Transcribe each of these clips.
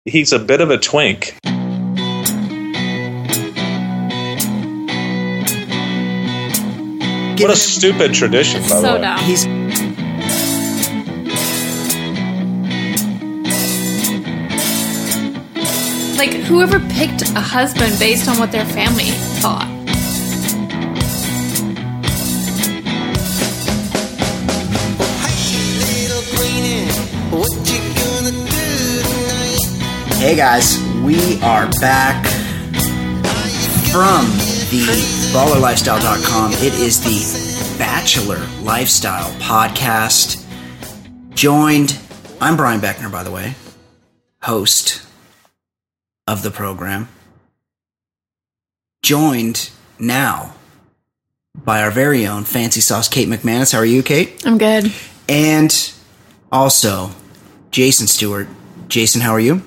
He's a bit of a twink. What a stupid tradition, by the way. So dumb. Like, whoever picked a husband based on what their family thought. Hey guys, we are back from the ballerlifestyle.com. It is the Bachelor Lifestyle Podcast. I'm Brian Beckner, by the way, host of the program. Joined now by our very own fancy sauce, Kate McManus. How are you, Kate? I'm good. And also, Jason Stewart. Jason, how are you?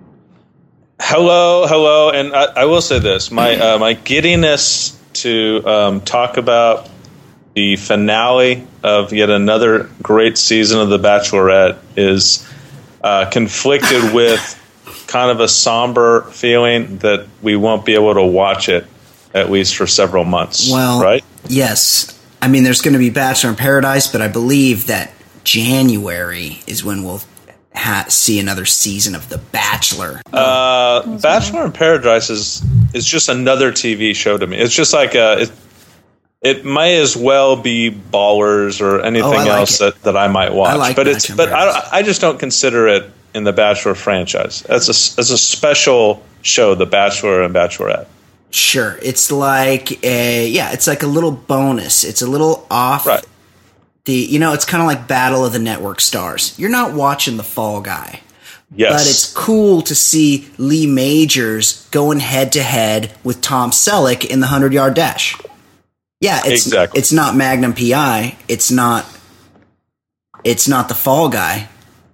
Hello, and I will say this: my giddiness to talk about the finale of yet another great season of The Bachelorette is conflicted with kind of a somber feeling that we won't be able to watch it at least for several months. Well, right? Yes. I mean, there's going to be Bachelor in Paradise, but I believe that January is when we'll see another season of The Bachelor. Bachelor in Paradise is just another TV show to me. It's just like it might as well be Ballers or anything else that I might watch. I just don't consider it in the Bachelor franchise. As a special show, The Bachelor and Bachelorette. Sure, it's like it's like a little bonus. It's a little off. Right. It's kind of like Battle of the Network Stars. You're not watching the Fall Guy. Yes. But it's cool to see Lee Majors going head-to-head with Tom Selleck in the 100-yard dash. Yeah, exactly. It's not Magnum P.I. It's not the Fall Guy.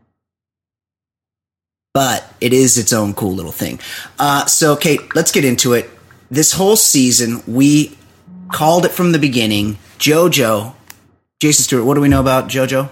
But it is its own cool little thing. So, Kate, let's get into it. This whole season, we called it from the beginning. JoJo. Jason Stewart, what do we know about JoJo?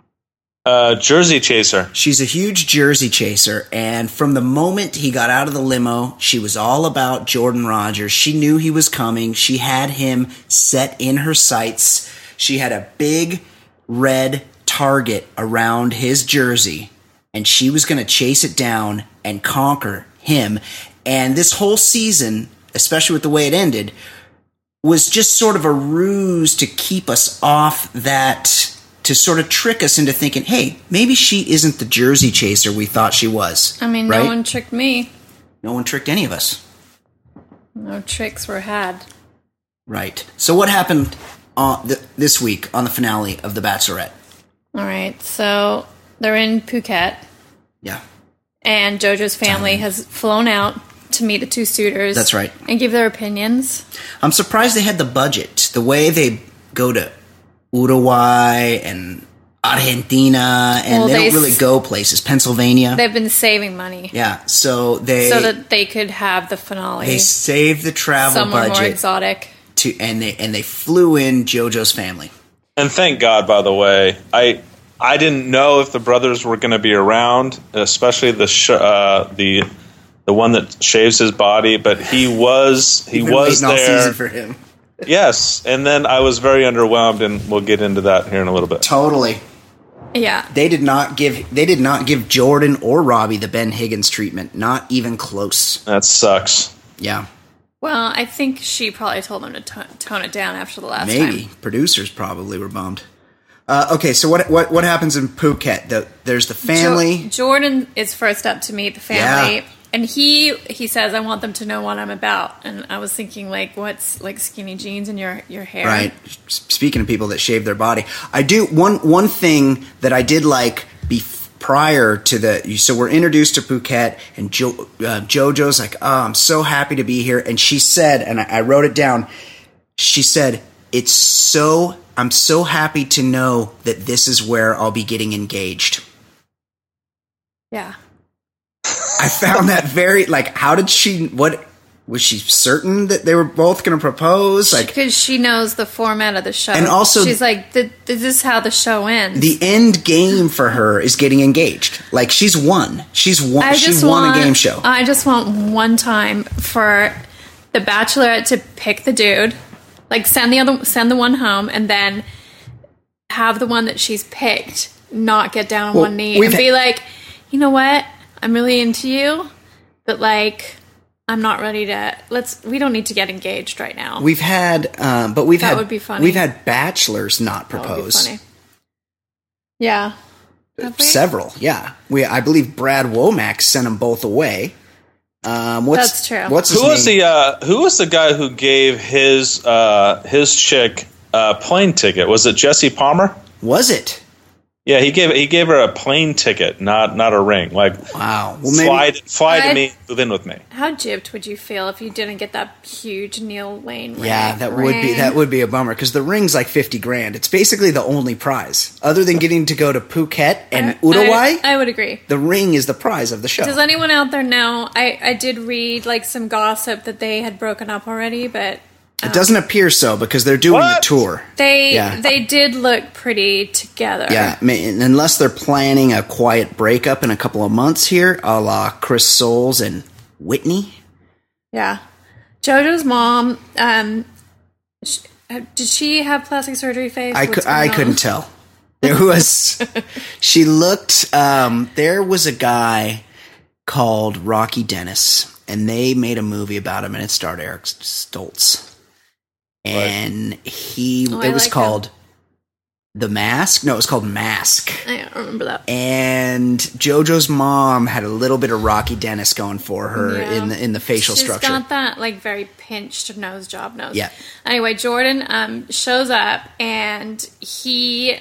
Jersey chaser. She's a huge Jersey chaser, and from the moment he got out of the limo, she was all about Jordan Rogers. She knew he was coming. She had him set in her sights. She had a big red target around his jersey, and she was going to chase it down and conquer him. And this whole season, especially with the way it ended, was just sort of a ruse to keep us off that, to sort of trick us into thinking, hey, maybe she isn't the Jersey chaser we thought she was. I mean, right? No one tricked me. No one tricked any of us. No tricks were had. Right. So what happened this week on the finale of The Bachelorette? All right, so they're in Phuket. Yeah. And JoJo's family has flown out to meet the two suitors. That's right. And give their opinions. I'm surprised they had the budget. The way they go to Uruguay and Argentina, and they don't really go places. Pennsylvania. They've been saving money. Yeah, so that they could have the finale. They saved the travel somewhere budget more exotic. And they flew in JoJo's family. And thank God, by the way, I didn't know if the brothers were going to be around, especially the one that shaves his body, but he was there. All season for him. Yes, and then I was very underwhelmed, and we'll get into that here in a little bit. Totally. Yeah. They did not give Jordan or Robbie the Ben Higgins treatment. Not even close. That sucks. Yeah. Well, I think she probably told them to tone it down after the last time. Maybe. Producers probably were bummed. Okay, so what happens in Phuket? There's the family. Jordan is first up to meet the family. Yeah. And he says, I want them to know what I'm about. And I was thinking, like, what's like skinny jeans and your hair? Right. Speaking of people that shave their body, I do one thing that I did like prior to so we're introduced to Phuket, and JoJo's like, oh, I'm so happy to be here. And she said, and I wrote it down, she said, I'm so happy to know that this is where I'll be getting engaged. Yeah. I found that very, how did she, what Was she certain that they were both going to propose? Like, because she knows the format of the show, and also she's like, "This is how the show ends." The end game for her is getting engaged. Like, she's won. She won a game show. I just want one time for the Bachelorette to pick the dude, like send the one home, and then have the one that she's picked not get down on one knee and be like, you know what? I'm really into you, but like, I'm not ready to. We don't need to get engaged right now. Would be funny. We've had bachelors not propose. That would be funny. Yeah. Several. Yeah. I believe Brad Womack sent them both away. That's true. What's his name? Who was the guy who gave his chick a plane ticket? Was it Jesse Palmer? Was it? Yeah, he gave her a plane ticket, not a ring. Like, wow. Well, fly to me, move in with me. How gypped would you feel if you didn't get that huge Neil Lane ring? Yeah, that would be a bummer, because the ring's like $50,000. It's basically the only prize, other than getting to go to Phuket and Uruguay. I would agree. The ring is the prize of the show. Does anyone out there know? I did read like some gossip that they had broken up already, but. It doesn't appear so, because they're doing a tour. They did look pretty together. Yeah, unless they're planning a quiet breakup in a couple of months here, a la Chris Soules and Whitney. Yeah. JoJo's mom, did she have plastic surgery face? I couldn't tell. There was, she looked, there was a guy called Rocky Dennis, and they made a movie about him, and it starred Eric Stoltz. And it was called The Mask. No, it was called Mask. I don't remember that. And JoJo's mom had a little bit of Rocky Dennis going for her in the facial structure. She's got that like very pinched nose job nose. Yeah. Anyway, Jordan shows up, and he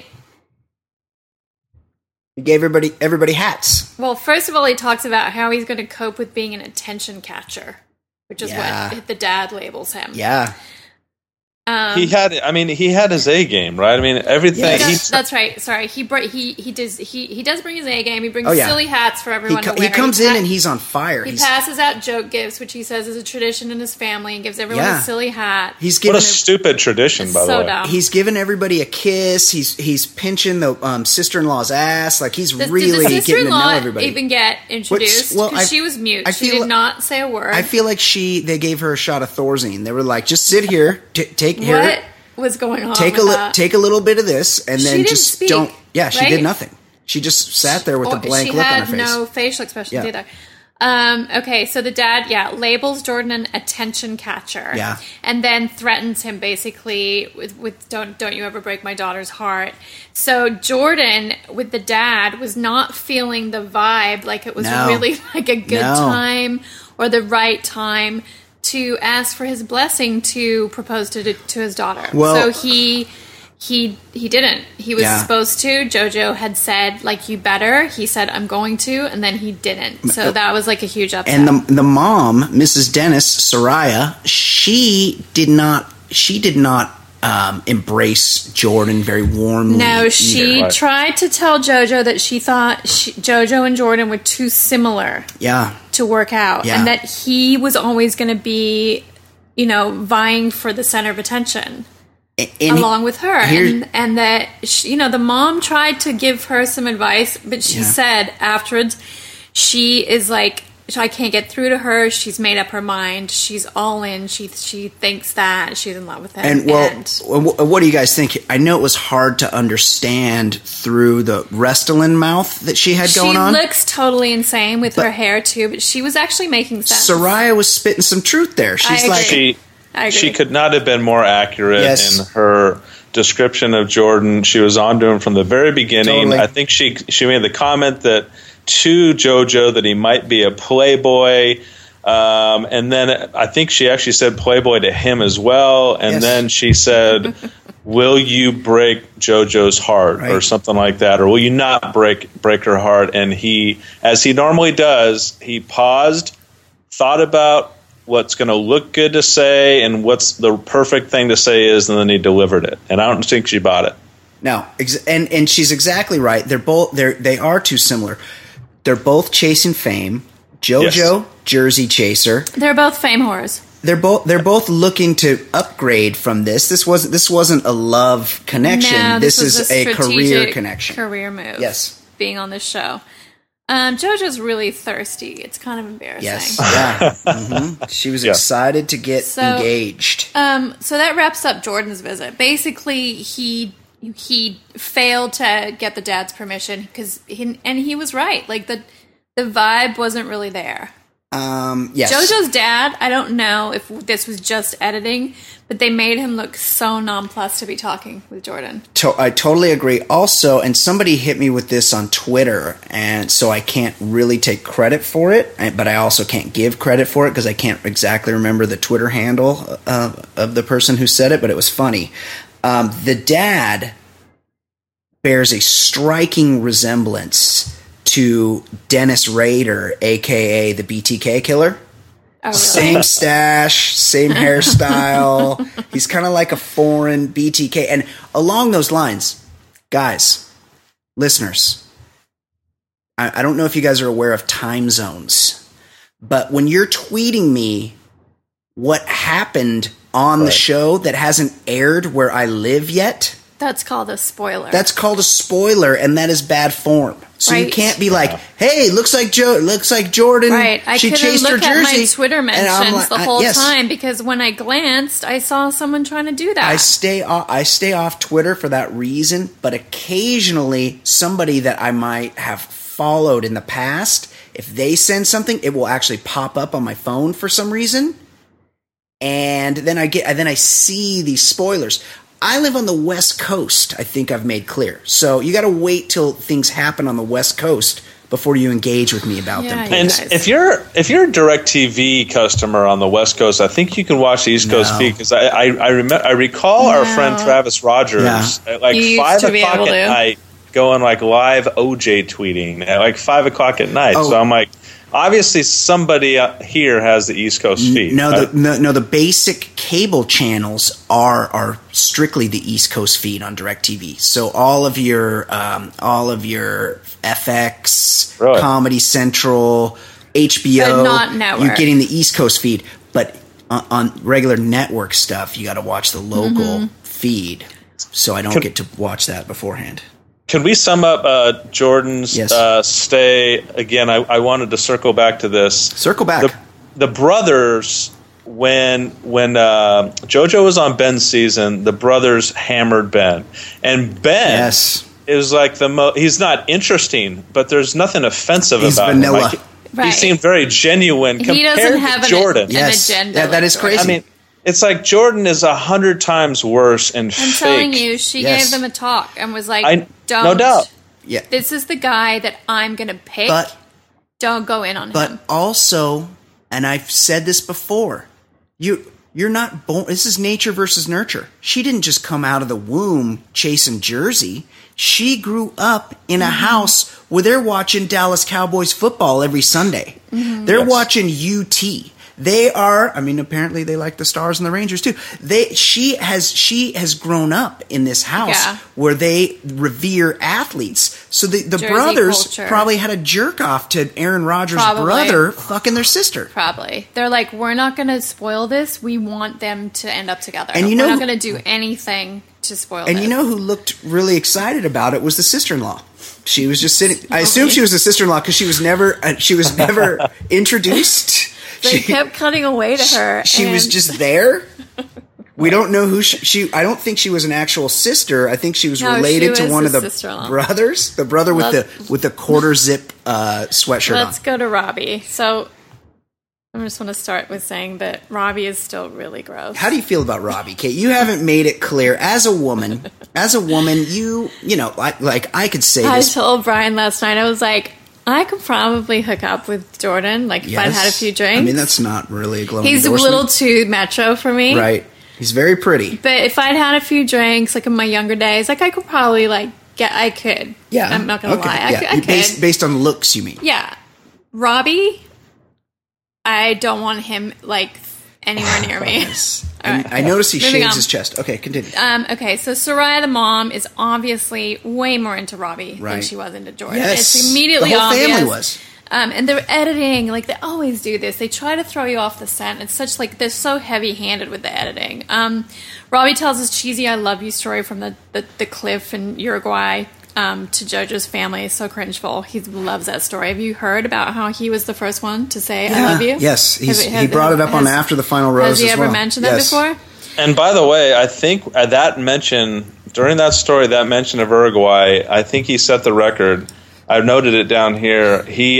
gave everybody hats. Well, first of all, he talks about how he's going to cope with being an attention catcher, which is what the dad labels him. Yeah. He had his A game, right? I mean, everything. Yes. That's right. Sorry, he does bring his A game. He brings silly hats for everyone to wear. He comes in and he's on fire. He passes out joke gifts, which he says is a tradition in his family, and gives everyone a silly hat. What a stupid tradition, by the way. Dumb. He's giving everybody a kiss. He's pinching the sister-in-law's ass. Like, he's really getting to know everybody. Even get introduced? Because she was mute. She did not say a word. I feel like they gave her a shot of Thorazine. They were like, just sit here, what was going on? Take a little bit of this, and then just speak, don't. Yeah, she right? did nothing. She just sat there with a blank look on her face. She had no facial expression either. Okay, so the dad, labels Jordan an attention catcher. Yeah. And then threatens him basically with don't you ever break my daughter's heart. So Jordan, with the dad, was not feeling the vibe like it was really like a good time or the right time to ask for his blessing to propose to his daughter. Well, so he didn't. He was supposed to. JoJo had said, like, you better. He said, I'm going to, and then he didn't. So that was like a huge upset. And the mom, Mrs. Dennis, Soraya, she did not embrace Jordan very warmly. No, she tried to tell JoJo that she thought JoJo and Jordan were too similar. Yeah. To work out, and that he was always going to be, vying for the center of attention. Along with her, and that the mom tried to give her some advice, but she said afterwards she is like, I can't get through to her. She's made up her mind. She's all in. She thinks that she's in love with him. And what do you guys think? I know it was hard to understand through the Restylane mouth that she had going on. She looks totally insane with her hair too, but she was actually making sense. Soraya was spitting some truth there. She's like, she could not have been more accurate in her description of Jordan. She was on to him from the very beginning. Totally. I think she made the comment that to JoJo that he might be a playboy, and then I think she actually said playboy to him as well, and then she said, will you break JoJo's heart or something like that, or will you not break her heart? And he, as he normally does, he paused, thought about what's going to look good to say and what's the perfect thing to say is, and then he delivered it, and I don't think she bought it. No, and she's exactly right. They are too similar. They're both chasing fame. JoJo, Jersey Chaser. They're both fame whores. They're both looking to upgrade from this. This wasn't a love connection. No, this is a career connection. Career move. Yes. Being on this show. JoJo's really thirsty. It's kind of embarrassing. Yes. Yeah. Mm-hmm. She was excited to get engaged. So that wraps up Jordan's visit. Basically, he failed to get the dad's permission and he was right. Like the vibe wasn't really there. Yes. JoJo's dad, I don't know if this was just editing, but they made him look so nonplussed to be talking with Jordan. I totally agree. Also, and somebody hit me with this on Twitter, and so I can't really take credit for it, but I also can't give credit for it because I can't exactly remember the Twitter handle of the person who said it, but it was funny. The dad bears a striking resemblance to Dennis Rader, a.k.a. the BTK killer. Oh, really? Same stash, same hairstyle. He's kind of like a foreign BTK. And along those lines, guys, listeners, I don't know if you guys are aware of time zones, but when you're tweeting me what happened on the show that hasn't aired where I live yet... That's called a spoiler. That's called a spoiler, and that is bad form. So you can't be like, "Hey, looks like Jordan." Right. I she couldn't chased look her jersey. at my Twitter mentions the whole time because when I glanced, I saw someone trying to do that. I stay off Twitter for that reason, but occasionally somebody that I might have followed in the past, if they send something, it will actually pop up on my phone for some reason, and then I see these spoilers. I live on the West Coast, I think I've made clear. So you got to wait till things happen on the West Coast before you engage with me about them. And if you're a DirecTV customer on the West Coast, I think you can watch the East Coast feed because I recall our friend Travis Rogers at like 5 o'clock at night going like live OJ tweeting at like 5 o'clock at night. So I'm like, obviously somebody here has the East Coast feed. No, the basic cable channels are strictly the East Coast feed on DirecTV. So all of your FX, Comedy Central, HBO, but not network. You're getting the East Coast feed. But on regular network stuff, you got to watch the local feed. So I don't get to watch that beforehand. Can we sum up Jordan's stay again? I wanted to circle back to this. Circle back. The brothers, when JoJo was on Ben's season, the brothers hammered Ben, and Ben is like he's not interesting, but there's nothing offensive about him. Like, he seemed very genuine compared he doesn't have to Jordan. An agenda. That is crazy. I mean, it's like Jordan is 100 times worse and fake. I'm telling you, she gave them a talk and was like, "Don't, no doubt. Yeah, this is the guy that I'm going to pick. But don't go in on him." But also, and I've said this before, you're not born. This is nature versus nurture. She didn't just come out of the womb chasing Jersey. She grew up in a house where they're watching Dallas Cowboys football every Sunday. They're watching UT. They are, I mean, apparently they like the Stars and the Rangers too. She has grown up in this house where they revere athletes. So the brothers probably had a jerk off to Aaron Rodgers' brother fucking their sister. Probably. They're like, we're not going to spoil this. We want them to end up together. And we're not going to do anything to spoil this. And you know who looked really excited about it was the sister-in-law. She was just sitting. I assume she was the sister-in-law because she was never introduced. They kept cutting away to her. She was just there. We don't know who she. I don't think she was an actual sister. I think she was related to one of the brothers. The brother with the quarter zip sweatshirt on. Let's go to Robbie. So I just want to start with saying that Robbie is still really gross. How do you feel about Robbie, Kate? You haven't made it clear as a woman. You know, like I could say this. I told Brian last night. I was like, I could probably hook up with Jordan, like if I'd had a few drinks. I mean, that's not really a glowing He's endorsement. a little too macho for me. Right. He's very pretty. But if I'd had a few drinks, like in my younger days, like I could probably I could. Yeah. I'm not going to lie. I could. Based on looks, you mean? Yeah. Robbie, I don't want him like anywhere near me. Right. I noticed he shaves his chest. Okay, continue. Okay, so Soraya, the mom, is obviously way more into Robbie than she was into Jordan. Yes. It's immediately the whole obvious. family was. And they're editing, like they always do this. They try to throw you off the scent. It's such like they're so heavy-handed with the editing. Robbie tells his cheesy "I love you" story from the cliff in Uruguay to JoJo's family. It's so cringeful. He loves that story. Have you heard about how he was the first one to say "I love you"? Yes, he brought it up on After the Final Rose. Has he ever mentioned that before? And by the way, I think that mention during that story, that mention of Uruguay, I think he set the record. I've noted it down here. He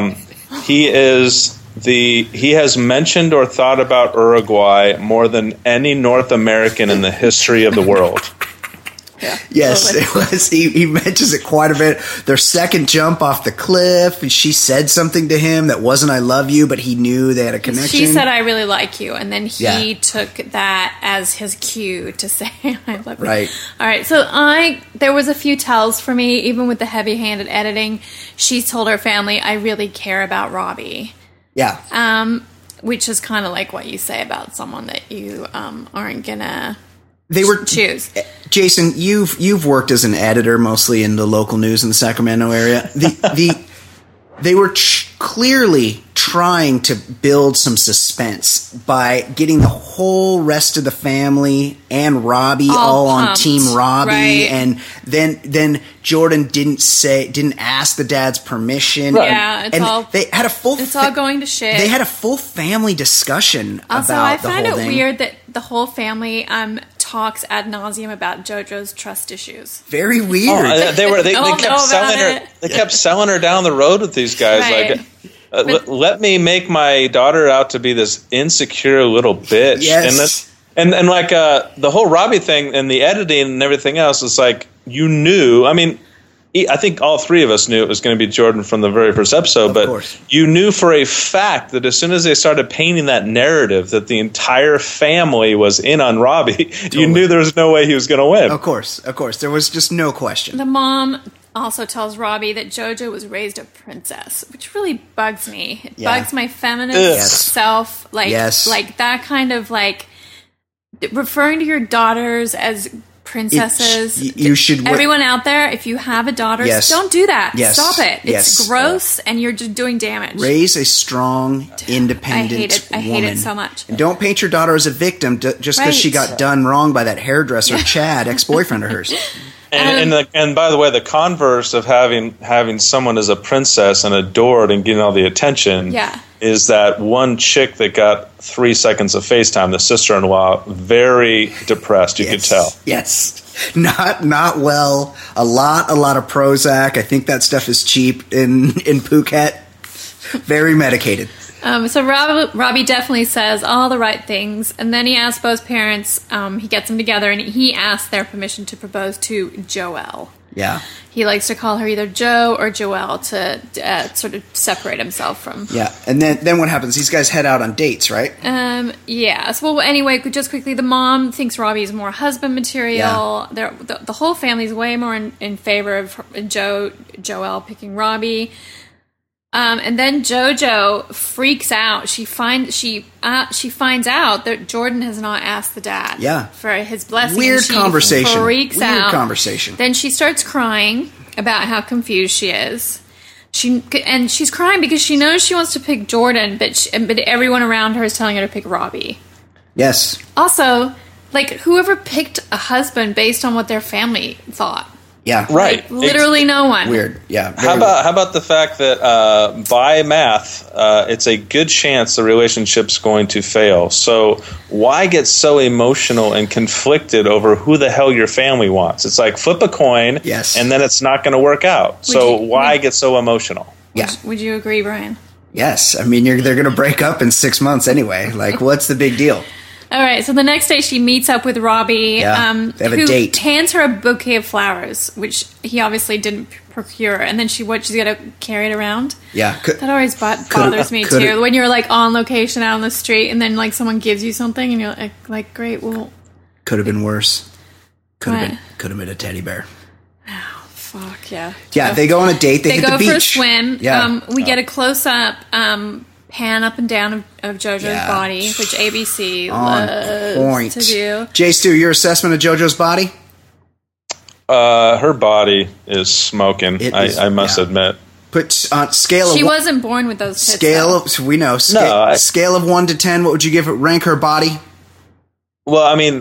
has mentioned or thought about Uruguay more than any North American in the history of the world. Yeah, yes, totally. It was. He mentions it quite a bit. Their second jump off the cliff, and she said something to him that wasn't "I love you," but he knew they had a connection. She said "I really like you," and then he took that as his cue to say "I love you." Right. All right. So there was a few tells for me, even with the heavy-handed editing. She told her family, "I really care about Robbie." Yeah. Which is kind of like what you say about someone that you aren't gonna. They were choose. Jason, you've worked as an editor mostly in the local news in the Sacramento area. They were clearly trying to build some suspense by getting the whole rest of the family and Robbie all on Team Robbie, right. And then Jordan didn't ask the dad's permission. Right. Yeah, they had a full. It's all going to shit. They had a full family discussion also, about the whole thing. I find it weird that the whole family talks ad nauseum about JoJo's trust issues. Very weird. They kept selling her down the road with these guys. Right. Like, let me make my daughter out to be this insecure little bitch. Yes. And like the whole Robbie thing and the editing and everything else is like you knew. I mean, I think all three of us knew it was going to be Jordan from the very first episode, but you knew for a fact that as soon as they started painting that narrative that the entire family was in on Robbie, you knew there was no way he was going to win. Of course. There was just no question. The mom also tells Robbie that JoJo was raised a princess, which really bugs me. It bugs my feminist self. Like that kind of like referring to your daughters as princesses. You should. Everyone out there, if you have a daughter, don't do that. Stop it. It's gross, and you're just doing damage. Raise a strong, independent I hate it so much. And don't paint your daughter as a victim just because she got done wrong by that hairdresser, Chad, ex-boyfriend of hers. And by the way, the converse of having someone as a princess and adored and getting all the attention is that one chick that got 3 seconds of FaceTime, the sister-in-law, very depressed. You could tell. Yes, not well. A lot of Prozac. I think that stuff is cheap in Phuket. Very medicated. So Robbie definitely says all the right things, and then he asks both parents. He gets them together, and he asks their permission to propose to Joelle. Yeah, he likes to call her either Joe or Joelle to sort of separate himself from. Yeah, and then what happens? These guys head out on dates, right? Yeah. So, well, anyway, just quickly, the mom thinks Robbie's more husband material. Yeah. The whole family's way more in favor of Joelle picking Robbie. And then JoJo freaks out. She finds out that Jordan has not asked the dad for his blessing. Weird conversation. Freaks out. Weird conversation. Then she starts crying about how confused she is. She's crying because she knows she wants to pick Jordan, but everyone around her is telling her to pick Robbie. Yes. Also, like whoever picked a husband based on what their family thought. Yeah. Right. Like, literally no one. Weird. Yeah. How about the fact that by math, it's a good chance the relationship's going to fail. So why get so emotional and conflicted over who the hell your family wants? It's like flip a coin, and then it's not going to work out. Why get so emotional? Yeah. Would you agree, Brian? Yes. I mean, they're going to break up in 6 months anyway. Like, what's the big deal? All right, so the next day she meets up with Robbie, they have a date. Hands her a bouquet of flowers, which he obviously didn't procure, and then she's got to carry it around. Yeah. That always bothers me, too. When you're, like, on location out on the street, and then, like, someone gives you something, and you're like great, well... Could have been worse. Could have been a teddy bear. Oh, fuck, yeah. Yeah, they go on a date, they hit the beach. They go for a swim. Yeah. We get a close-up... pan up and down of JoJo's body, which ABC loves to do. J. Stu, your assessment of JoJo's body? Her body is smoking. I must admit. Put on scale She of wasn't born with those tits. Scale of 1 to 10. What would you give it? Rank her body. Well, I mean,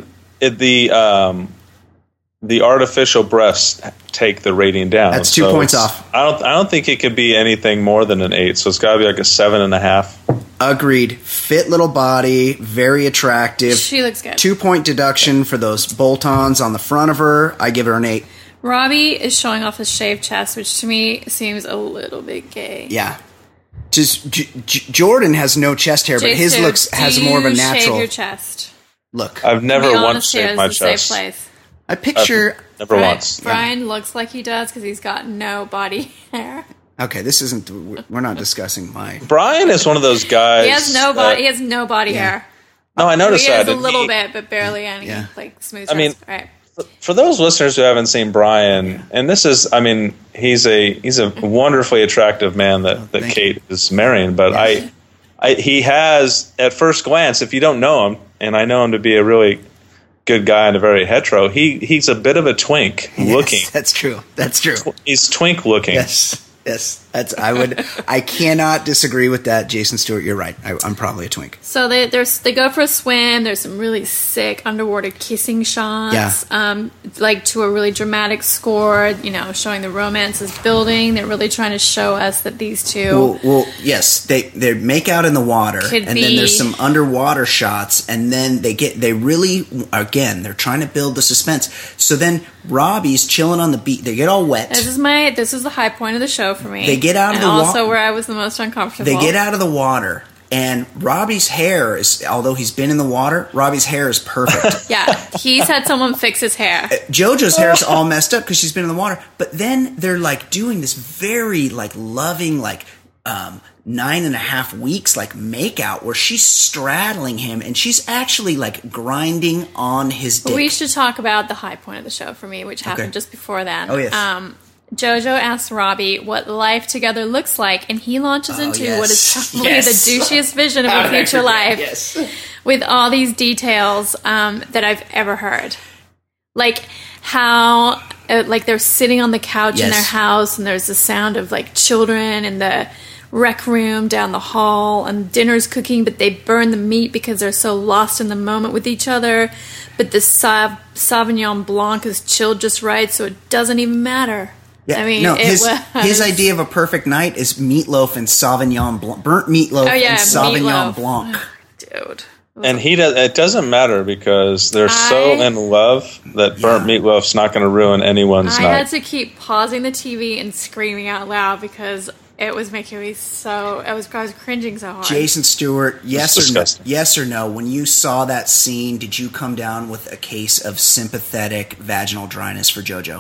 the artificial breasts take the rating down. That's 2 points off. I don't think it could be anything more than an 8. So it's got to be like a 7.5. Agreed. Fit little body, very attractive. She looks good. 2-point deduction for those bolt-ons on the front of her. I give her an 8. Robbie is showing off his shaved chest, which to me seems a little bit gay. Yeah. Just Jordan has no chest hair, but his has more of a natural. Shave your chest. Look, I've never once shaved my chest. I picture never once. Brian looks like he does because he's got no body hair. Okay, this isn't. We're not discussing my. Brian is one of those guys. He has no body. He has no body hair. No, I noticed that. He has a little bit, but barely any. Like smooth. I mean, right. For those listeners who haven't seen Brian, and this is, I mean, he's a wonderfully attractive man that Kate is marrying. But he has, at first glance, if you don't know him, and I know him to be a really good guy and a very hetero, he's a bit of a twink looking. That's true. That's true. He's twink looking. Yes. I cannot disagree with that, Jason Stewart. You're right. I'm probably a twink. So they go for a swim. There's some really sick underwater kissing shots. Yeah. Like to a really dramatic score. You know, showing the romance is building. They're really trying to show us that these two. Well, yes, they make out in the water, and then there's some underwater shots, and then they're trying to build the suspense. So then Robbie's chilling on the beach. They get all wet. This is the high point of the show for me. They get out of the water. Also where I was the most uncomfortable. They get out of the water, and Robbie's hair is, although he's been in the water, Robbie's hair is perfect. Yeah, he's had someone fix his hair. JoJo's hair is all messed up because she's been in the water. But then they're like doing this very like loving 9.5 weeks like makeout where she's straddling him and she's actually like grinding on his dick. We should talk about the high point of the show for me, which happened just before that. Oh yes. JoJo asks Robbie what life together looks like, and he launches into what is probably the douchiest vision of a future life with all these details that I've ever heard. Like how like they're sitting on the couch in their house and there's the sound of like children in the rec room down the hall and dinner's cooking, but they burn the meat because they're so lost in the moment with each other. But the Sauvignon Blanc is chilled just right, so it doesn't even matter. Yeah, I mean, his idea of a perfect night is meatloaf and Sauvignon Blanc, burnt meatloaf and Sauvignon Blanc. Dude. And it doesn't matter because they're so in love that burnt meatloaf's not going to ruin anyone's night. I had to keep pausing the TV and screaming out loud because it was making me I was cringing so hard. Jason Stewart, yes or no, when you saw that scene, did you come down with a case of sympathetic vaginal dryness for JoJo?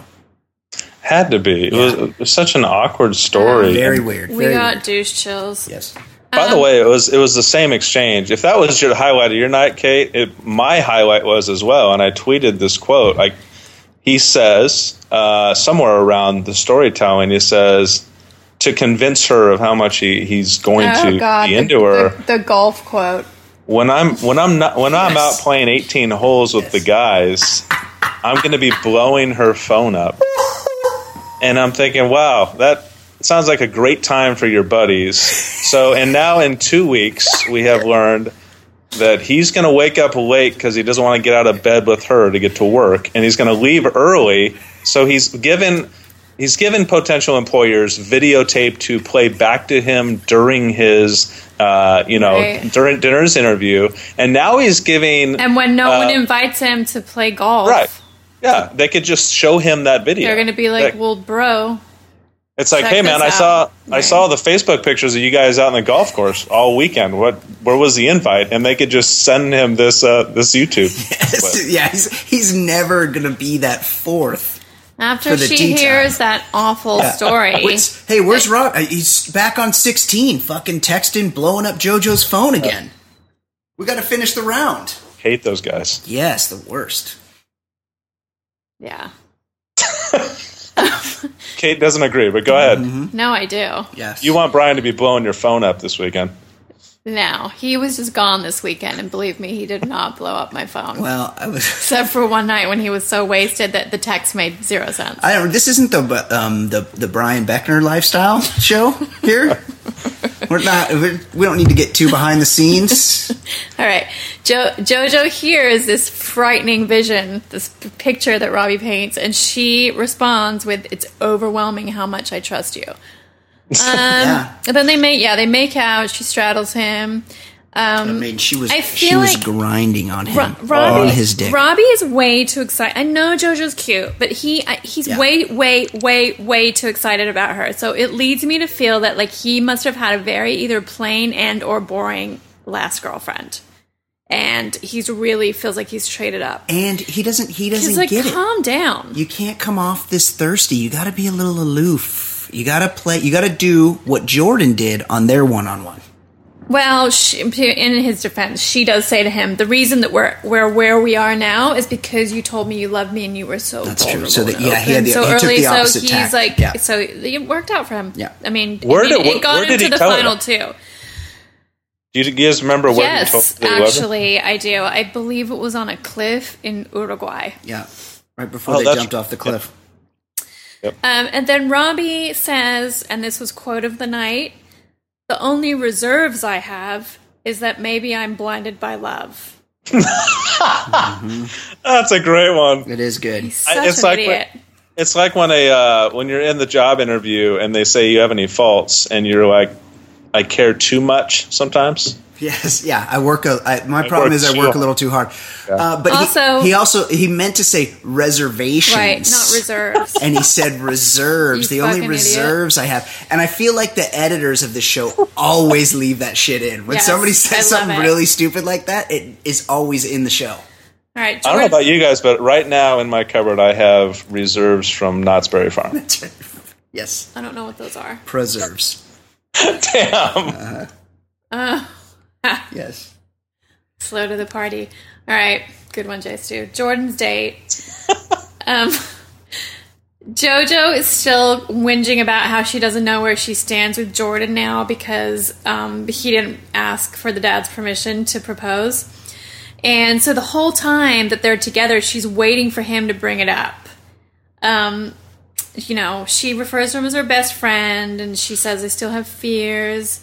Had to be. It was such an awkward story. Very weird. We got douche chills. Yes. By the way, it was the same exchange. If that was your highlight of your night, Kate, my highlight was as well. And I tweeted this quote. Like he says somewhere around the storytelling, he says to convince her of how much he's going to be into her. The golf quote. When I'm out playing 18 holes with the guys, I'm going to be blowing her phone up. And I'm thinking, wow, that sounds like a great time for your buddies. So, and now in 2 weeks, we have learned that he's going to wake up late because he doesn't want to get out of bed with her to get to work, and he's going to leave early. So he's given potential employers videotape to play back to him during his, during dinner's interview, and now he's giving. And when no one invites him to play golf, right? Yeah, they could just show him that video. They're going to be like, well, bro. It's like, hey, man, I saw the Facebook pictures of you guys out on the golf course all weekend. Where was the invite? And they could just send him this YouTube. Yes. Yeah, he's never going to be that fourth. After she hears that awful story. Hey, where's Rob? He's back on 16, fucking texting, blowing up JoJo's phone again. We got to finish the round. Hate those guys. Yes, the worst. Yeah. Kate doesn't agree, but go ahead. Mm-hmm. No, I do. Yes. You want Brian to be blowing your phone up this weekend. No, he was just gone this weekend, and believe me, he did not blow up my phone. Well, except for one night when he was so wasted that the text made 0 sense. This isn't the Brian Beckner lifestyle show here. We don't need to get too behind the scenes. All right, JoJo hears this frightening vision, this picture that Robbie paints, and she responds with, "It's overwhelming how much I trust you." And then they make out. She straddles him. She was grinding on him, on his dick. Robbie is way too excited. I know JoJo's cute, but he's way too excited about her. So it leads me to feel that like he must have had a very either plain and or boring last girlfriend, and he's really feels like he's traded up. And he doesn't like, get it. Calm down. You can't come off this thirsty. You got to be a little aloof. You gotta do what Jordan did on their one-on-one. Well, in his defense, she does say to him, "The reason that we're where we are now is because you told me you loved me and you were so That's vulnerable." True. So he took the opposite tack. So it worked out for him. Yeah. I mean, where it got into the final too. Do you guys remember where he told you actually, I do. I believe it was on a cliff in Uruguay. Yeah, right before they jumped off the cliff. Yeah. Yep. And then Robbie says, and this was quote of the night, "The only reserves I have is that maybe I'm blinded by love." That's a great one. It is good. He's such an idiot. It's like when when you're in the job interview and they say you have any faults and you're like, "I care too much sometimes." Yes, yeah. I work my problem is I work a little too hard. Yeah. But also he meant to say reservations, right? Not reserves. And he said reserves. The only reserves idiot. I have, and I feel like the editors of the show always leave that shit in. When somebody says something really stupid like that, it is always in the show. All right. Jordan. I don't know about you guys, but right now in my cupboard I have reserves from Knott's Berry Farm. Yes. I don't know what those are. Preserves. Damn. Yes. Slow to the party. All right. Good one, Jay Stu. Jordan's date. JoJo is still whinging about how she doesn't know where she stands with Jordan now because he didn't ask for the dad's permission to propose. And so the whole time that they're together, she's waiting for him to bring it up. She refers to him as her best friend, and she says, "I still have fears."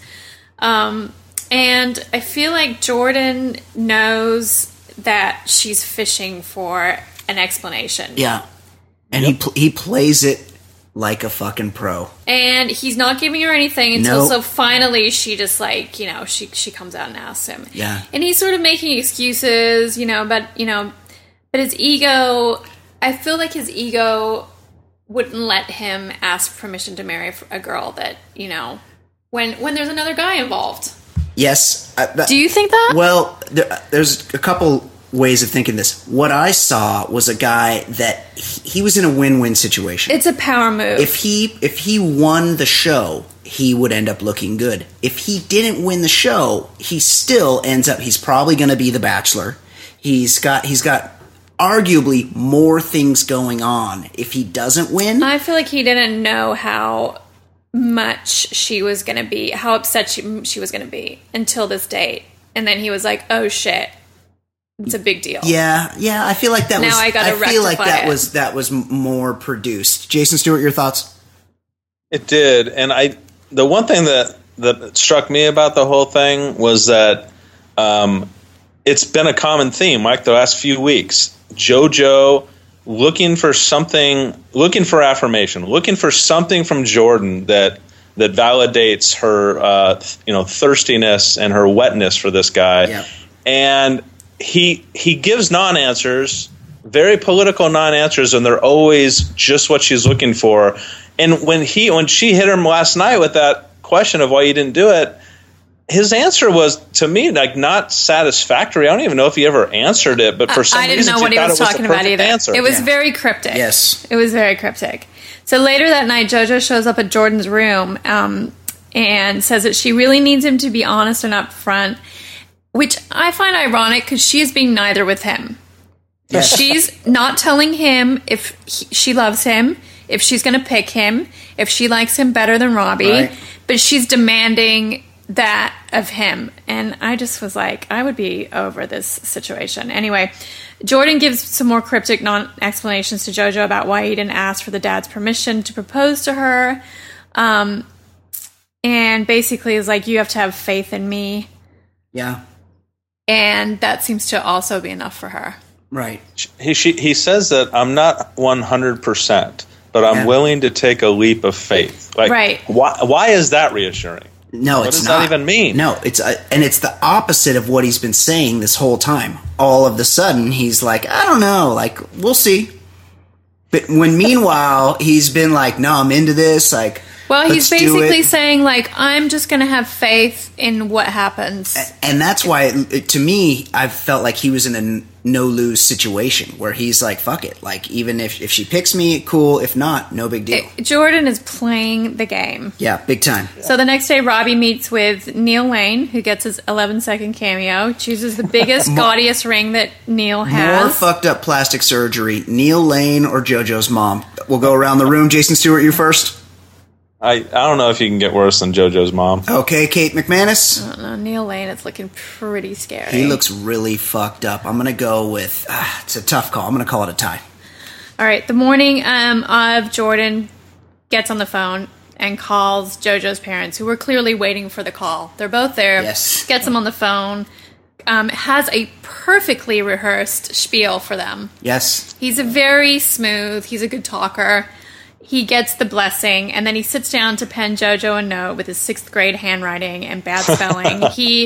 And I feel like Jordan knows that she's fishing for an explanation. Yeah. And he plays it like a fucking pro. And he's not giving her anything until so finally she just she comes out and asks him. Yeah. And he's sort of making excuses, but his ego, I feel like his ego wouldn't let him ask permission to marry a girl that, when there's another guy involved. Yes. Do you think that? Well, there's a couple ways of thinking this. What I saw was a guy that he was in a win-win situation. It's a power move. If he won the show, he would end up looking good. If he didn't win the show, he still ends up. He's probably going to be the Bachelor. He's got arguably more things going on. If he doesn't win, I feel like he didn't know how much she was going to be, how upset she was going to be until this date. And then he was like, "Oh shit, it's a big deal." Yeah. I feel like that now that was more produced. Jason Stewart, your thoughts? It did. And the one thing that struck me about the whole thing was that it's been a common theme like the last few weeks. JoJo looking for affirmation, looking for something from Jordan that validates her, thirstiness and her wetness for this guy. Yep. And he gives non-answers, very political non-answers, and they're always just what she's looking for. And when she hit him last night with that question of why you didn't do it, his answer was, to me, like not satisfactory. I don't even know if he ever answered it, but for some reason, I didn't know what he was talking about either. Answer. It was very cryptic. Yes. It was very cryptic. So later that night, JoJo shows up at Jordan's room and says that she really needs him to be honest and upfront, which I find ironic because she is being neither with him. Yes. She's not telling him if she loves him, if she's going to pick him, if she likes him better than Robbie, right. But she's demanding that of him. And I just was like, I would be over this situation. Anyway, Jordan gives some more cryptic explanations to JoJo about why he didn't ask for the dad's permission to propose to her. And basically is like, you have to have faith in me. Yeah. And that seems to also be enough for her. Right. He says that I'm not 100%, but I'm willing to take a leap of faith. Like, right. Why is that reassuring? No, what it's does not. that even mean? No, it's and it's the opposite of what he's been saying this whole time. All of the sudden, he's like, I don't know, like, we'll see. But when meanwhile, he's been like, no, I'm into this, like, well, he's basically saying, like, I'm just going to have faith in what happens. And that's why, to me, I felt like he was in a no-lose situation where he's like, fuck it. Like, even if she picks me, cool. If not, no big deal. Jordan is playing the game. Yeah, big time. So the next day, Robbie meets with Neil Lane, who gets his 11-second cameo, chooses the biggest, gaudiest ring that Neil has. More fucked up plastic surgery, Neil Lane or JoJo's mom. We'll go around the room. Jason Stewart, you first. I don't know if you can get worse than JoJo's mom. Okay, Kate McManus. I don't know. Neil Lane, it's looking pretty scary. He looks really fucked up. I'm going to go with... it's a tough call. I'm going to call it a tie. All right. The morning of Jordan gets on the phone and calls JoJo's parents, who were clearly waiting for the call. They're both there. Yes. Gets them on the phone. Has a perfectly rehearsed spiel for them. Yes. He's a very smooth. He's a good talker. He gets the blessing, and then he sits down to pen JoJo a note with his 6th grade handwriting and bad spelling.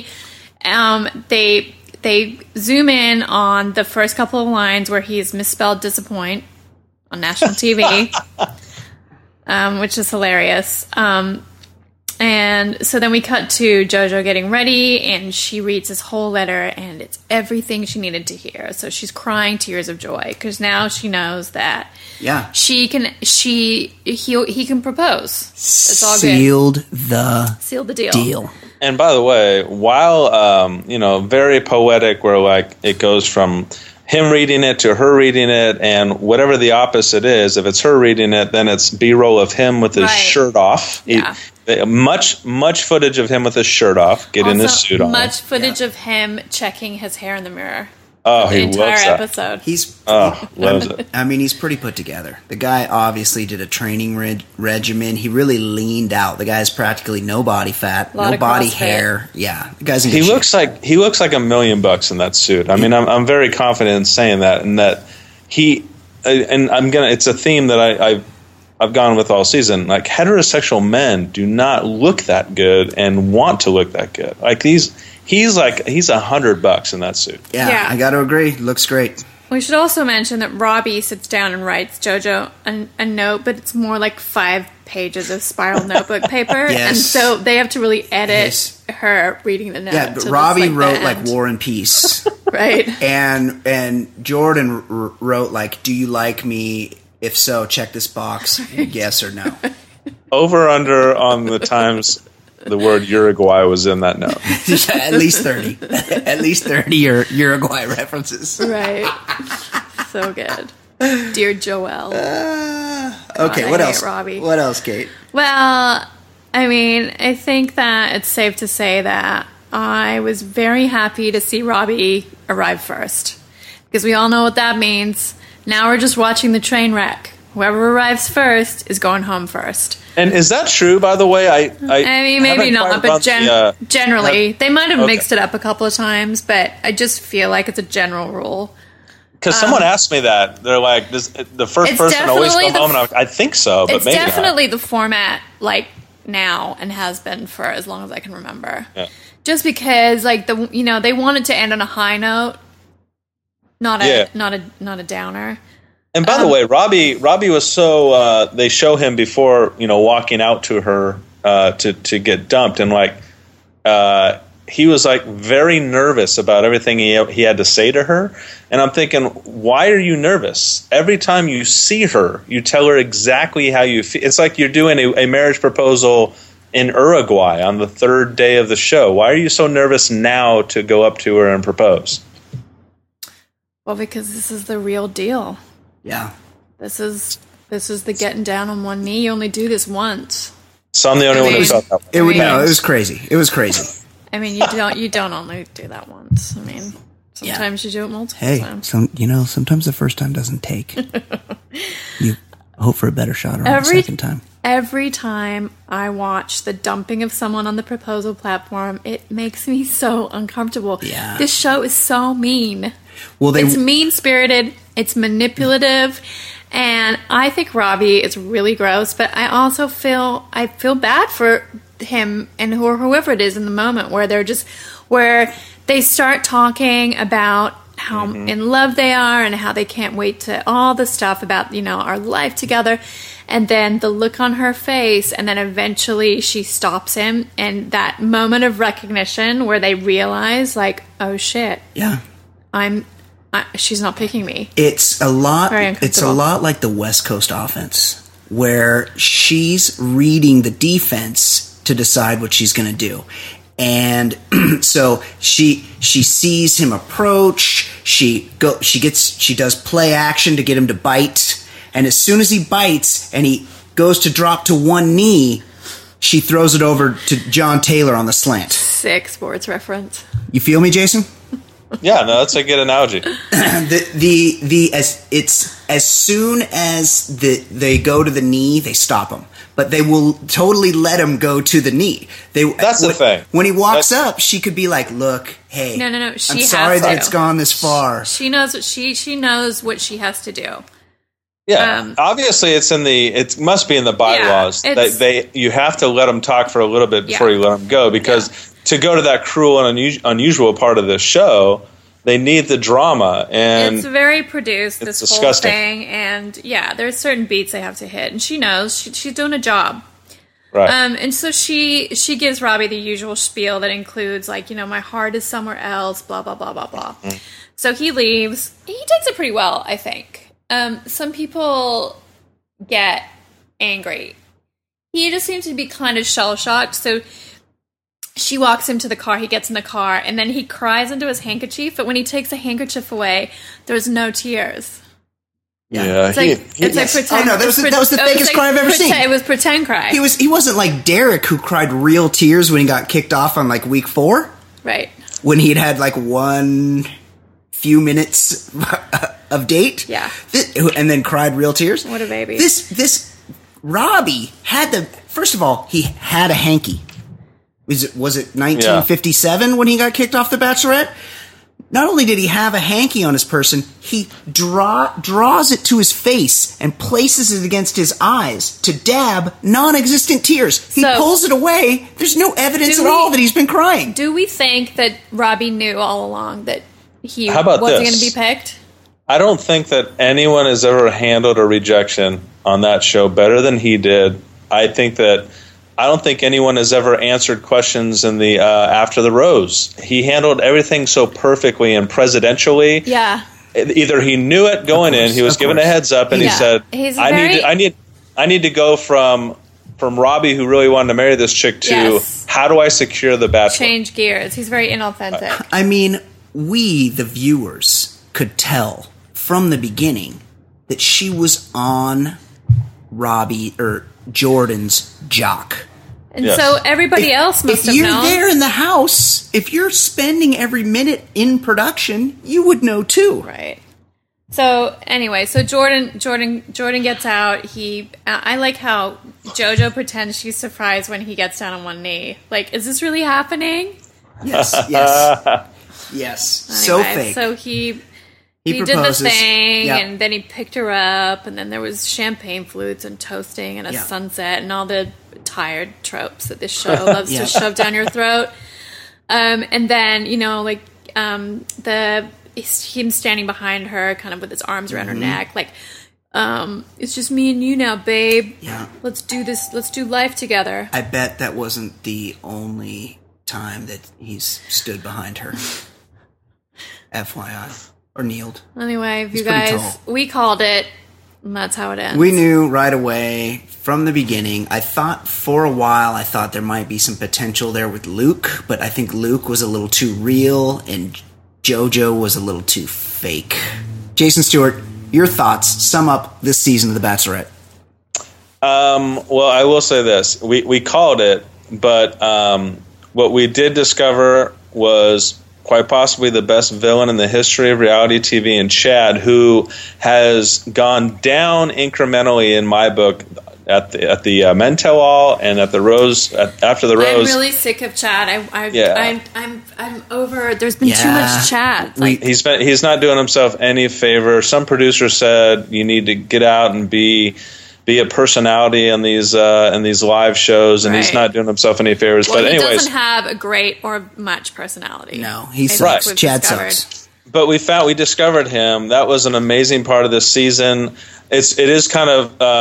They zoom in on the first couple of lines where he's misspelled disappoint on national TV, which is hilarious. And so then we cut to JoJo getting ready, and she reads his whole letter, and it's everything she needed to hear. So she's crying tears of joy because now she knows that he can propose. It's all Sealed the deal. And by the way, while very poetic, where like it goes from him reading it to her reading it, and whatever the opposite is, if it's her reading it, then it's B-roll of him with his shirt off. Yeah. Much footage of him with his shirt off, getting his suit on. Much footage of him checking his hair in the mirror. Oh, the he entire loves that. episode. Loves it. I mean, he's pretty put together. The guy obviously did a training regimen. He really leaned out. The guy has practically no body fat, no body hair. Yeah, the guy's in good shape. He looks like $1 million in that suit. I mean, I'm very confident in saying that, and that it's a theme that I've gone with all season. Like, heterosexual men do not look that good and want to look that good. Like he's $100 in that suit. Yeah, I got to agree. Looks great. We should also mention that Robbie sits down and writes JoJo a note, but it's more like 5 pages of spiral notebook paper. Yes. And so they have to really edit her reading the note. Yeah, but Robbie wrote like War and Peace. Right. And Jordan wrote like, do you like me? If so, check this box, yes or no. Over under on the times the word Uruguay was in that note. At least 30. At least 30 Uruguay references. Right. So good. Dear Joelle. Okay, what else? Robbie. What else, Kate? Well, I mean, I think that it's safe to say that I was very happy to see Robbie arrive first. Because we all know what that means. Now we're just watching the train wreck. Whoever arrives first is going home first. And is that true, by the way? I mean, maybe not, but generally. They might have mixed it up a couple of times, but I just feel like it's a general rule. Because someone asked me that. They're like, does the first person always come home? And I think so, but maybe not. It's definitely the format, like, now, and has been for as long as I can remember. Yeah. Just because, like, they wanted to end on a high note, not a downer. And by the way, Robbie was so they show him before walking out to her to get dumped, and like he was like very nervous about everything he had to say to her. And I'm thinking, why are you nervous? Every time you see her, you tell her exactly how you feel. It's like you're doing a marriage proposal in Uruguay on the 3rd day of the show. Why are you so nervous now to go up to her and propose? Well, because this is the real deal. Yeah. This is the getting down on one knee. You only do this once. So I'm the only one who felt that. It was crazy. It was crazy. I mean, you don't only do that once. I mean, sometimes you do it multiple times. Sometimes the first time doesn't take. You hope for a better shot around the second time. Every time I watch the dumping of someone on the proposal platform, it makes me so uncomfortable. Yeah. This show is so mean. Well, it's mean-spirited. It's manipulative. And I think Robbie is really gross, but I also feel bad for him and whoever it is in the moment where they start talking about how in love they are and how they can't wait to all the stuff about, our life together. And then the look on her face, and then eventually she stops him, and that moment of recognition where they realize, like, oh shit. Yeah. She's not picking me. It's a lot like the West Coast offense, where she's reading the defense to decide what she's going to do. And so she sees him approach, she does play action to get him to bite, and as soon as he bites and he goes to drop to one knee, she throws it over to John Taylor on the slant. Sick sports reference. You feel me, Jason? Yeah, no, that's a good analogy. As soon as they go to the knee, they stop him. But they will totally let him go to the knee. That's the thing. When he walks up, she could be like, "Look, hey, no. I'm sorry that it's gone this far." She knows what she knows what she has to do. Yeah, obviously it must be in the bylaws that you have to let them talk for a little bit before you let them go, because to go to that cruel and unusual part of the show, they need the drama, and it's very produced. It's this disgusting. Whole thing, and there's certain beats they have to hit, and she knows she's doing a job. Right. And so she gives Robbie the usual spiel that includes, like, my heart is somewhere else, blah blah blah blah blah. So he leaves. He takes it pretty well, I think. Some people get angry. He just seems to be kind of shell-shocked. So she walks him to the car. He gets in the car, and then he cries into his handkerchief. But when he takes the handkerchief away, there's no tears. Yeah, it's like pretend. Oh no, that was the fakest cry I've ever seen. It was pretend cry. He wasn't like Derek, who cried real tears when he got kicked off on like week 4. Right. When he'd had like one few minutes of date. Yeah. And then cried real tears. What a baby. This Robbie first of all, he had a hanky. Was it 1957 when he got kicked off The Bachelorette? Not only did he have a hanky on his person, he draws it to his face and places it against his eyes to dab non-existent tears. He pulls it away. There's no evidence at all that he's been crying. Do we think that Robbie knew all along that he How about wasn't going this? to be picked? I don't think that anyone has ever handled a rejection on that show better than he did. I don't think anyone has ever answered questions in the After the Rose. He handled everything so perfectly and presidentially. Yeah. Either he knew it going in, he was given a heads up, and he said, "I need to go from Robbie, who really wanted to marry this chick, to how do I secure the Bachelor?" Change gears. He's very inauthentic. I mean, we, the viewers, could tell from the beginning that she was on Robbie or Jordan's jock. And so everybody else must have known. If you're there in the house, if you're spending every minute in production, you would know too. Right. So anyway, Jordan gets out. I like how JoJo pretends she's surprised when he gets down on one knee. Like, is this really happening? Yes. Yes. Anyway, so fake. So he did proposes. the thing, and then he picked her up, and then there was champagne flutes and toasting and a sunset and all the tired tropes that this show loves to shove down your throat. And then, him standing behind her, kind of with his arms around her neck, like, it's just me and you now, babe. Yeah. Let's do this. Let's do life together. I bet that wasn't the only time that he's stood behind her. FYI. Or kneeled. Anyway, you guys, we called it, and that's how it ends. We knew right away from the beginning. For a while, I thought there might be some potential there with Luke, but I think Luke was a little too real, and JoJo was a little too fake. Jason Stewart, your thoughts, sum up this season of The Bachelorette. Well, I will say this. We called it, but what we did discover was quite possibly the best villain in the history of reality TV in Chad, who has gone down incrementally in my book at the Men Tell All and at the Rose after the Rose. I'm really sick of Chad. I'm over. There's been too much Chad. He's not doing himself any favor. Some producer said you need to get out and be a personality in these live shows, and he's not doing himself any favors. Well, but anyways, he doesn't have a great or much personality. No, he sucks. Chad sucks. But we discovered him. That was an amazing part of this season. It's kind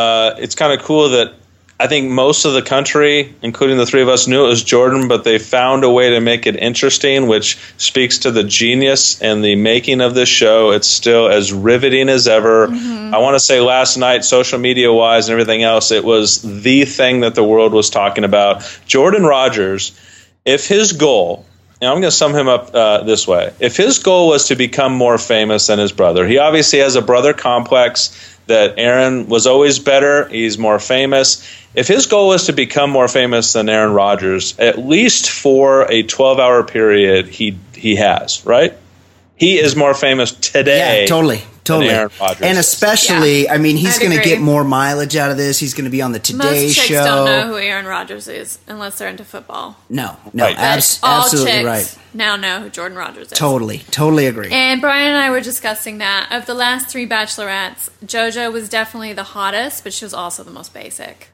of cool that I think most of the country, including the three of us, knew it was Jordan, but they found a way to make it interesting, which speaks to the genius and the making of this show. It's still as riveting as ever. Mm-hmm. I want to say last night, social media-wise and everything else, it was the thing that the world was talking about. Jordan Rodgers, if his goal, and I'm going to sum him up this way, if his goal was to become more famous than his brother, he obviously has a brother complex that Aaron was always better, he's more famous. If his goal was to become more famous than Aaron Rodgers, at least for a 12-hour period, he has, right? He is more famous today. Yeah, totally. Than Aaron Rodgers and especially, I mean, he's going to get more mileage out of this. He's going to be on the Today Show. Most chicks don't know who Aaron Rodgers is unless they're into football. No, all absolutely chicks right. Now know who Jordan Rodgers is. Totally agree. And Brian and I were discussing that. Of the last three Bachelorettes, JoJo was definitely the hottest, but she was also the most basic.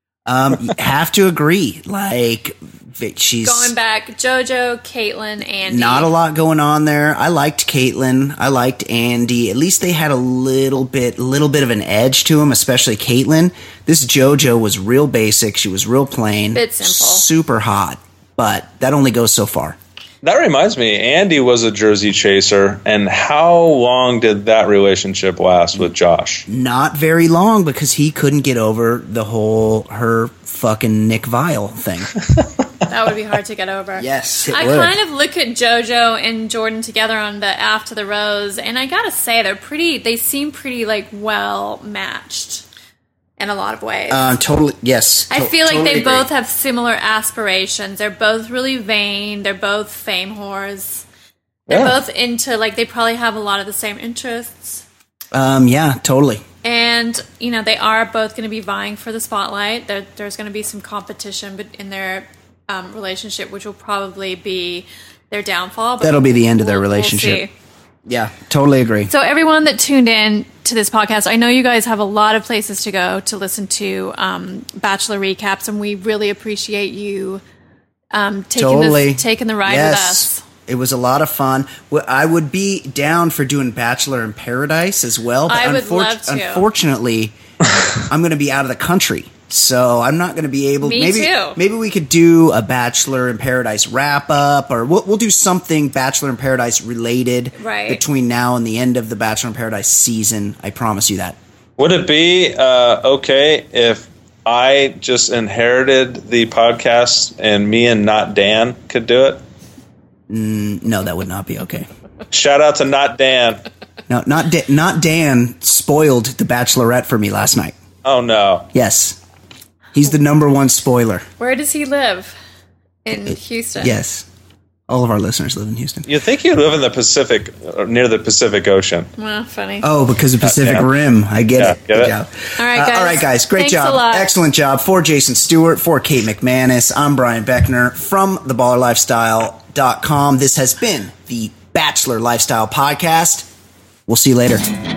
Have to agree. Like, she's going back. JoJo, Caitlyn, Andy. Not a lot going on there. I liked Caitlyn. I liked Andy. At least they had a little bit of an edge to them, especially Caitlyn. This JoJo was real basic. She was real plain. Bit simple. Super hot. But that only goes so far. That reminds me, Andy was a Jersey chaser, and how long did that relationship last with Josh? Not very long, because he couldn't get over the whole her fucking Nick Viall thing. That would be hard to get over. Yes, it would. I kind of look at JoJo and Jordan together on the After the Rose, and I gotta say they seem pretty like well matched. In a lot of ways. Totally, yes. I feel like totally they agree. both have similar aspirations. They're both really vain. They're both fame whores. They're both into, like, they probably have a lot of the same interests. Yeah, totally. And, you know, they are both going to be vying for the spotlight. There's going to be some competition in their relationship, which will probably be their downfall. But that'll be the end of their relationship. We'll see. Yeah, totally agree. So everyone that tuned in to this podcast, I know you guys have a lot of places to go to listen to Bachelor recaps, and we really appreciate you taking the ride with us. It was a lot of fun. I would be down for doing Bachelor in Paradise as well, but I would love to. Unfortunately, I'm going to be out of the country. So I'm not going to be able. Too. Maybe we could do a Bachelor in Paradise wrap up, or we'll do something Bachelor in Paradise related between now and the end of the Bachelor in Paradise season. I promise you that. Would it be okay if I just inherited the podcast and me and Not Dan could do it? No, that would not be okay. Shout out to Not Dan. No, not Dan spoiled The Bachelorette for me last night. Oh no. Yes. He's the number one spoiler. Where does he live? In Houston? Yes. All of our listeners live in Houston. You'd think you live in the Pacific, near the Pacific Ocean. Well, funny. Oh, because of Pacific Rim. I get it. Good job. All right, guys. Great job. Excellent job. For Jason Stewart, for Kate McManus, I'm Brian Beckner from theballerlifestyle.com. This has been the Bachelor Lifestyle Podcast. We'll see you later.